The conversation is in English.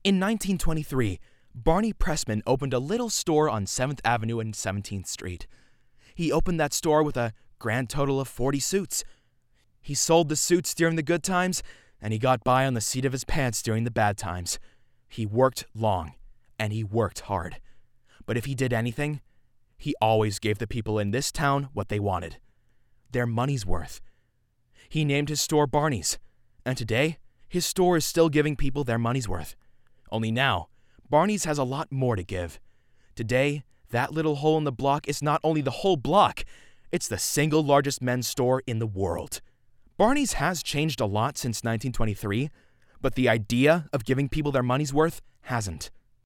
In 1923, Barney Pressman opened a little store on 7th Avenue and 17th Street. He opened that store with a grand total of 40 suits. He sold the suits during the good times, and he got by on the seat of his pants during the bad times. He worked long, and he worked hard. But if he did anything, he always gave the people in this town what they wanted. Their money's worth. He named his store Barney's, and today, his store is still giving people their money's worth. Only now, Barney's has a lot more to give. Today, that little hole in the block is not only the whole block, it's the single largest men's store in the world. Barney's has changed a lot since 1923, but the idea of giving people their money's worth hasn't.